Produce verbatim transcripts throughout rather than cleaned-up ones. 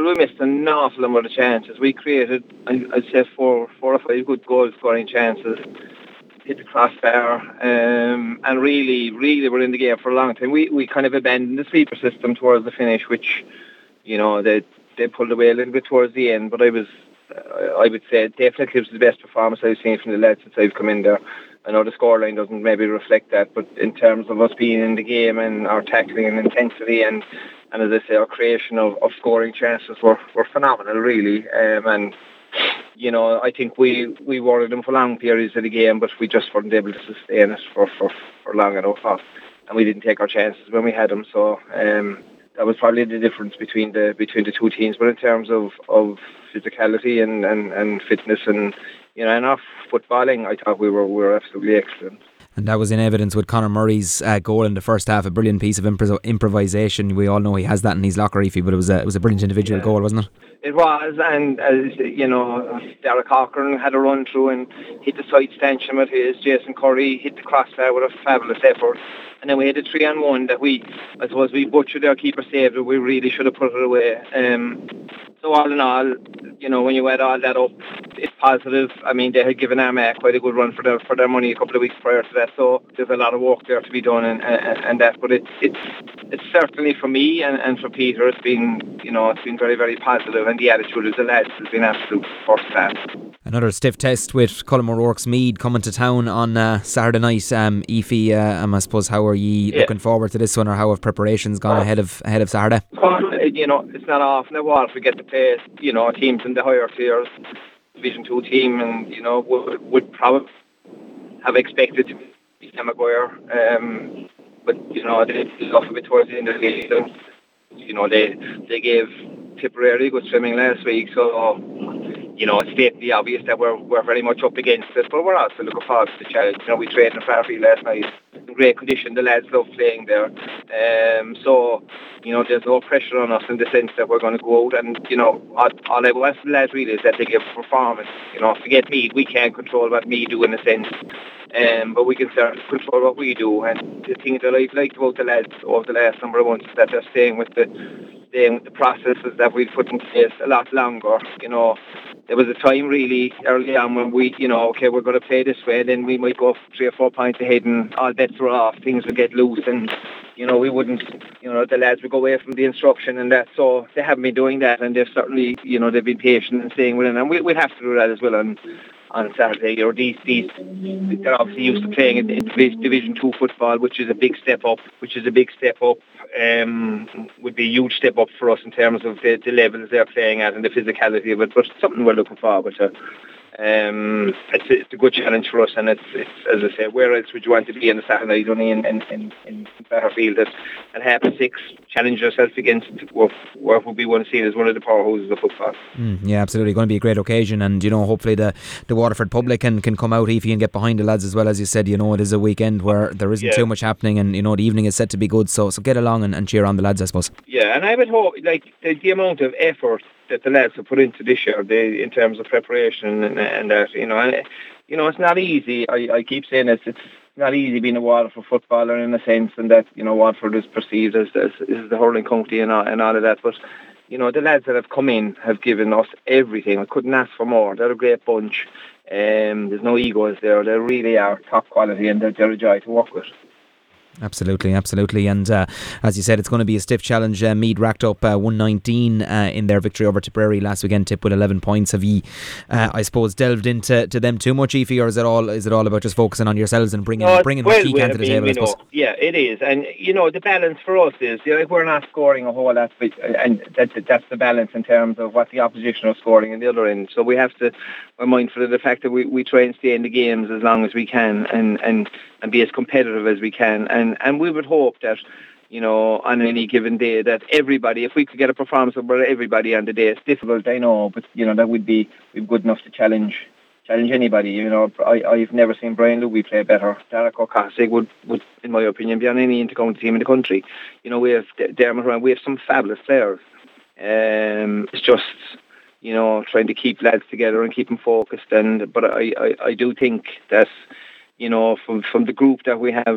Well, we missed an awful number of chances. We created, I- I'd say, four, four or five good goal-scoring chances. Hit the crossbar, um, and really, really were in the game for a long time. We we kind of abandoned the sweeper system towards the finish, which, you know, they they pulled away a little bit towards the end. But I was, uh, I would say, definitely it was the best performance I've seen from the lads since I've come in there. I know the scoreline doesn't maybe reflect that, but in terms of us being in the game and our tackling and intensity and, and as I say, our creation of, of scoring chances were, were phenomenal, really. Um, and you know, I think we, we worried them for long periods of the game, but we just weren't able to sustain it for, for, for long enough. And we didn't take our chances when we had them. So um, that was probably the difference between the between the two teams. But in terms of, of physicality and, and, and fitness and, you know, and our footballing, I thought we were we were absolutely excellent. And that was in evidence with Conor Murray's uh, goal in the first half, a brilliant piece of impro- improvisation. We all know he has that in his locker, Ify, but it was a, it was a brilliant individual Yeah. goal, wasn't it? It was, and as you know, Derek Cochran had a run through and hit the side stanchion with his. Jason Curry hit the crossbar with a fabulous effort. And then we had a three on one that we, I suppose, we butchered our keeper saved it. We really should have put it away. Um, so all in all, you know, when you add all that up, it's positive. I mean, they had given Armagh quite a good run for their for their money a couple of weeks prior to that. So there's a lot of work there to be done and and, and that. But it's it's it's certainly for me and, and for Peter, it's been you know it's been very very positive, and the attitude of the lads has been absolute first class. Another stiff test with Cullen O'Rourke's Mead coming to town on uh, Saturday night. Um, Ify, uh, um, I suppose, how are you yeah. looking forward to this one, or how have preparations gone ahead of ahead of Saturday? You know, it's not often that Waterford we get to play, you know, teams in the higher tiers, Division Two team, and you know, would, would probably have expected to beat Sam Maguire, um, but you know, they did off a bit towards the end of the game. You know, they they gave Tipperary good swimming last week, so you know, it's deeply obvious that we're we're very much up against it, but we're also looking forward to the challenge. You know, we trained in Fairfield last night in great condition. The lads love playing there, um, so you know, there's no pressure on us in the sense that we're going to go out and you know, all, all I want from the lads really is that they give performance. You know, forget Mead, we can't control what Mead do in a sense. Um, but we can certainly control what we do, and the thing that I've liked about the lads over the last number of months is that they're staying with the staying with the processes that we've put in place a lot longer. You know, there was a time really early on when we, you know, okay, we're going to play this way, and then we might go three or four points ahead, and all bets were off. Things would get loose, and you know, we wouldn't, you know, the lads would go away from the instruction and that. So they haven't been doing that, and they've certainly, you know, they've been patient and staying with it, and we we'll have to do that as well on on Saturday. You know, these these they're obviously used to playing in, in Division Two football, which is a big step up. Which is a big step up. Um, would be a huge step up for us in terms of the, the levels they're playing at and the physicality of it. But something we're looking forward to. Um, it's, it's a good challenge for us, and it's, it's as I say, where else would you want to be on the Saturday night? Only in in in, in Fairfield at, at half past six, challenge yourself against what, what would be one seen as one of the powerhouses of football. Mm, yeah, absolutely, going to be a great occasion, and you know, hopefully the, the Waterford public can, can come out, Ify, and get behind the lads as well. As you said, you know, it is a weekend where there isn't yeah. too much happening, and you know, the evening is set to be good. So so get along and, and cheer on the lads, I suppose. Yeah, and I would hope like the, the amount of effort that the lads have put into this year, they, in terms of preparation and, and that, you know, and, you know, it's not easy. I, I keep saying this, it's not easy being a Waterford footballer in a sense, and that, you know, Waterford is perceived as, as, as the hurling county and all, and all of that, but, you know, the lads that have come in have given us everything. I couldn't ask for more. They're a great bunch. Um, there's no egos there. They really are top quality, and they're, they're a joy to work with. Absolutely, absolutely. And uh, as you said, it's going to be a stiff challenge. Uh, Mead racked up uh, one nineteen uh, in their victory over Tipperary last weekend. Tip with eleven points. Have you, uh, I suppose, delved into to them too much, Ify, or is it all is it all about just focusing on yourselves and bringing no, bringing well, what you well, can to the I mean, table? I suppose. know, yeah, it is, and you know, the balance for us is, you know, like we're not scoring a whole lot, and that, that's the balance in terms of what the opposition are scoring in the other end. So we have to, we're mindful of the fact that we, we try and stay in the games as long as we can, and and. and be as competitive as we can, and and we would hope that, you know, on any given day that everybody, if we could get a performance over everybody on the day, it's difficult, I know, but you know, that would be good enough to challenge challenge anybody. You know, I, I've never seen Brian Luby play better. Derek O'Cosig would, would, in my opinion, be on any inter-county team in the country. You know, we have Dermot Ryan, we have some fabulous players. Um, it's just, you know, trying to keep lads together and keep them focused. And but I, I, I do think that, you know, from from the group that we have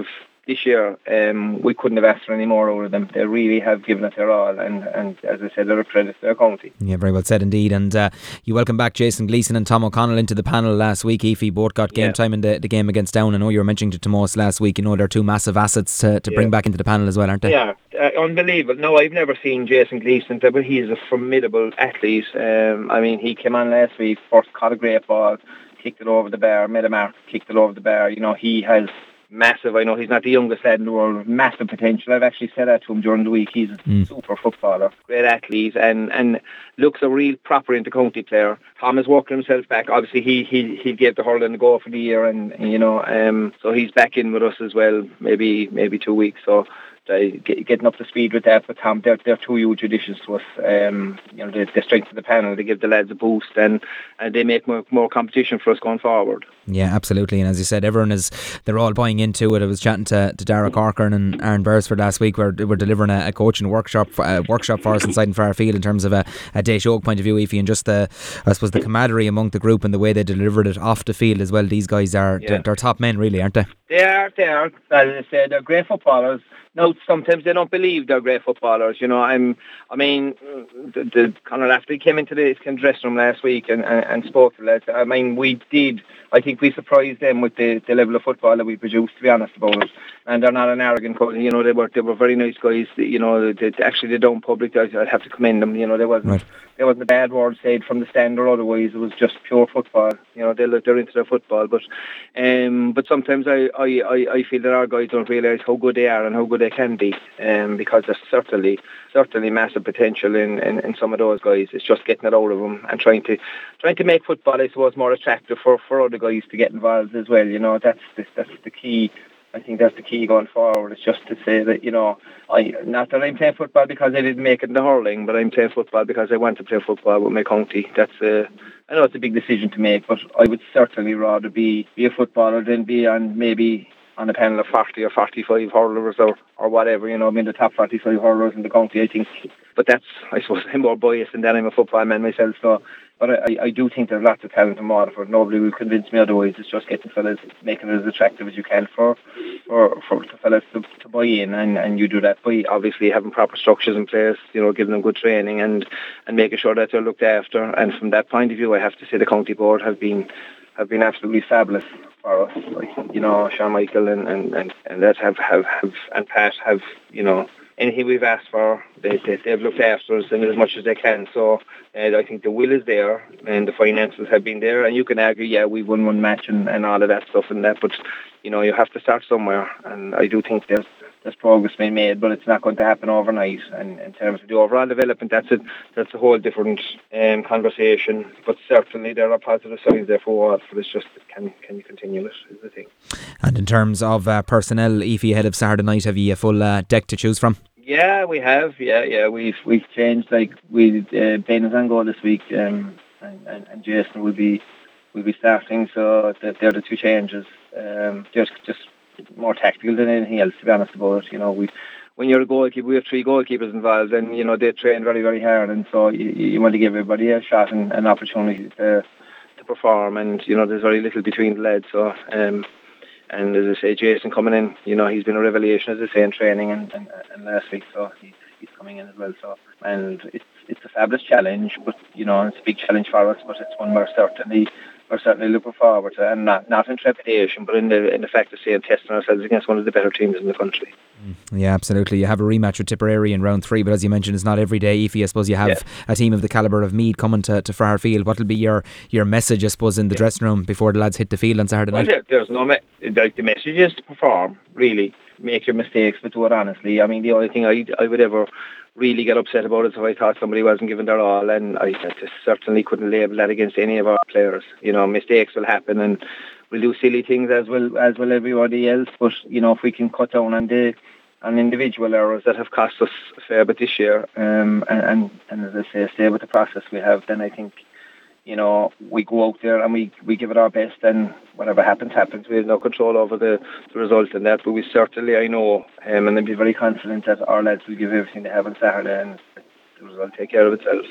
this year, um, we couldn't have asked for any more out of them. They really have given it their all, and, and as I said, they're a credit to their county. Yeah, very well said indeed. And uh, you welcome back Jason Gleeson and Tom O'Connell into the panel last week. Efi both got game yeah. time in the, the game against Down. I know you were mentioning to Tomas last week, you know, they're two massive assets to, to yeah. bring back into the panel as well, aren't they? Yeah, uh, unbelievable. No, I've never seen Jason Gleeson, but he is a formidable athlete. Um, I mean, he came on last week, first caught a great ball, kicked it over the bar, made a mark, kicked it over the bar. You know, he has massive, I know he's not the youngest lad in the world, massive potential. I've actually said that to him during the week. He's a mm. super footballer, great athlete, and, and looks a real proper inter-county player. Tom has worked himself back. Obviously, he he, he gave the hurling a go for the year, and, and you know, um, so he's back in with us as well, maybe maybe two weeks. So uh, get, getting up to speed with that. But Tom, they're, they're two huge additions to us. Um, you know, they, they strengthen the panel, they give the lads a boost, and, and they make more, more competition for us going forward. Yeah, absolutely. And as you said, everyone is, they're all buying into it. I was chatting to, to Dara Corcoran and Aaron Beresford last week, where they were delivering a, a coaching workshop uh, workshop for us inside in Fairfield in terms of a, a Daish Oak point of view, Efi, and just the, I suppose, the camaraderie among the group and the way they delivered it off the field as well. These guys are, yeah. they're, they're top men, really, aren't they? They are, they are. As I said, they're great footballers. No, sometimes they don't believe they're great footballers. You know, I'm. I mean, the, the Conor Lafferty came into the dressing room last week and, and, and spoke to the lads. I mean, we did. I think we surprised them with the, the level of football that we produced, to be honest about it. And they're not an arrogant couple. You know, they were they were very nice guys. You know, they, actually they don't public. I'd have to commend them. You know, there wasn't right. there wasn't a bad word said from the stand or otherwise. It was just pure football. You know, they they're into their football. But um, but sometimes I, I, I feel that our guys don't realise how good they are and how good they can be. Um, because there's certainly certainly massive potential in, in, in some of those guys. It's just getting it out of them and trying to trying to make football, I suppose, more attractive for, for other guys to get involved as well. You know, that's the, that's the key. I think that's the key going forward. It's just to say that, you know, I not that I'm playing football because I didn't make it in the hurling, but I'm playing football because I want to play football with my county. That's a, I know it's a big decision to make, but I would certainly rather be, be a footballer than be on maybe on a panel of forty or forty-five hurlers or, or whatever, you know, I'm in the top forty-five hurlers in the county, I think. But that's, I suppose, I'm more biased than that. I'm a football man myself, so. But I, I do think there's lots of talent in Waterford. Nobody will convince me otherwise. It's just getting fellas, making it as attractive as you can for for, for the fellas to, to buy in, and, and you do that by obviously having proper structures in place, you know, giving them good training and, and making sure that they're looked after. And from that point of view, I have to say the county board have been have been absolutely fabulous for us. Like, you know, Sean Michael and, and, and, and that have, have, have and Pat have, you know, anything we've asked for, they, they, they've looked after us and as much as they can. So uh, I think the will is there and the finances have been there. And you can argue, yeah, we won one match and, and all of that stuff and that, but, you know, you have to start somewhere. And I do think there's there's progress being made, but it's not going to happen overnight. And in terms of the overall development, that's a, that's a whole different um, conversation. But certainly there are positive signs there for Waterford. It's just, can, can you continue it, is the thing. And in terms of uh, personnel, Efi, ahead of Saturday night, have you a full uh, deck to choose from? Yeah, we have. Yeah, yeah, we've we've changed. Like we, uh, Ben is on goal this week, um, and, and, and Jason will be will be starting. So that they're the two changes. Um, just just more tactical than anything else, to be honest about it. You know, we when you're a goalkeeper, we have three goalkeepers involved, and you know they train very very hard, and so you, you want to give everybody a shot and an opportunity to to perform. And you know, there's very little between the lads, so. Um, And as I say, Jason coming in, you know, he's been a revelation, as I say, in training and, and, and last week, so he's, he's coming in as well. So, and it's it's a fabulous challenge, but you know, it's a big challenge for us, but it's one we're certainly we're certainly looking forward to, and not not in trepidation, but in the in the fact of saying testing ourselves against one of the better teams in the country. Yeah, absolutely. You have a rematch with Tipperary in round three, but as you mentioned, it's not every day. Efi, I suppose you have yeah. a team of the calibre of Meath coming to, to Fairfield. What will be your, your message, I suppose, in the yeah. dressing room before the lads hit the field on Saturday well, night? There, there's no me- like the message is to perform, really. Make your mistakes, but do it honestly. I mean, the only thing I I would ever really get upset about is if I thought somebody wasn't giving their all, and I just certainly couldn't label that against any of our players. You know, mistakes will happen, and we'll do silly things as well as well everybody else. But you know, if we can cut down on the on individual errors that have cost us a fair bit this year, um, and, and and as I say, stay with the process we have, then I think, you know, we go out there and we, we give it our best, and whatever happens, happens. We have no control over the, the result in that, but we certainly, I know, um, and I'd be very confident that our lads will give everything they have on Saturday, and the result will take care of itself.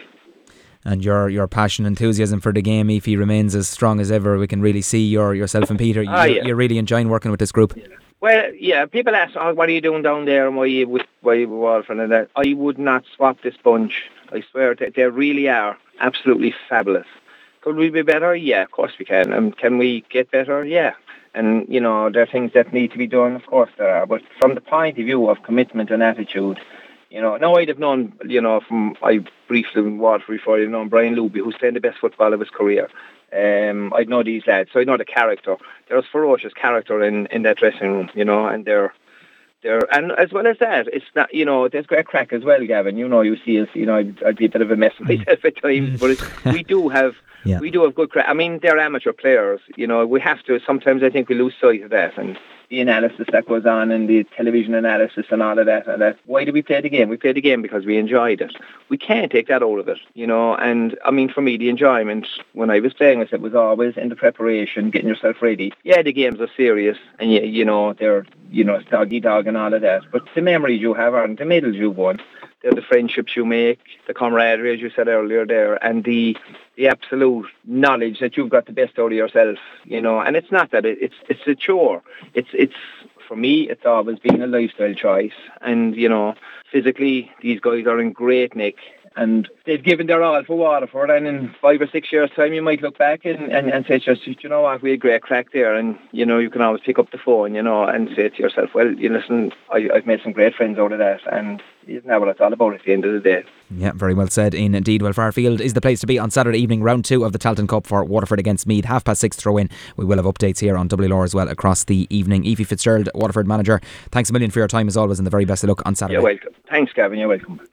And your your passion, enthusiasm for the game, Efi, remains as strong as ever. We can really see your yourself and Peter. Ah, you're, yeah. you're really enjoying working with this group. Yeah. Well, yeah, people ask, oh, what are you doing down there and why you with why you with Waterford and that. I would not swap this bunch. I swear, they, they really are absolutely fabulous. Could we be better? Yeah, of course we can. And can we get better? Yeah. And, you know, there are things that need to be done, of course there are. But from the point of view of commitment and attitude, you know, now I'd have known, you know, from, I briefly in Waterford before, I'd known Brian Luby, who's playing the best football of his career. Um, I'd know these lads, so I know the character. There's ferocious character in, in that dressing room, you know, and they're, they're, and as well as that, it's not, you know, there's great crack as well, Gavin. You know, you see us, you know, I'd, I'd be a bit of a mess myself at times, but it's, we do have, yeah. we do have good crack. I mean, they're amateur players, you know, we have to, sometimes I think we lose sight of that, and the analysis that goes on and the television analysis and all of that, and that. Why do we play the game? We play the game because we enjoyed it. We can't take that out of it, you know, and I mean, for me, the enjoyment when I was playing, I said, was always in the preparation, getting yourself ready. Yeah, the games are serious, and you, you know, they're, you know, it's doggy dog and all of that, but the memories you have aren't the medals you won. They're the friendships you make, the camaraderie, as you said earlier there, and the the absolute knowledge that you've got the best out of yourself, you know. And it's not that it, it's it's a chore. It's it's for me, it's always been a lifestyle choice. And you know, physically, these guys are in great nick, and they've given their all for Waterford. And in five or six years' time, you might look back and, and, and say, just you know what, we had great crack there. And you know, you can always pick up the phone, you know, and say to yourself, well, you listen, I, I've made some great friends out of that, and isn't that what it's all about at the end of the day? Yeah, very well said indeed. Well, Fairfield is the place to be on Saturday evening, round two of the Tailteann Cup for Waterford against Meath, half past six throw in. We will have updates here on W L R as well across the evening. Aoife Fitzgerald, Waterford manager, thanks a million for your time as always, and the very best of luck on Saturday. You're welcome. Thanks, Gavin. You're welcome.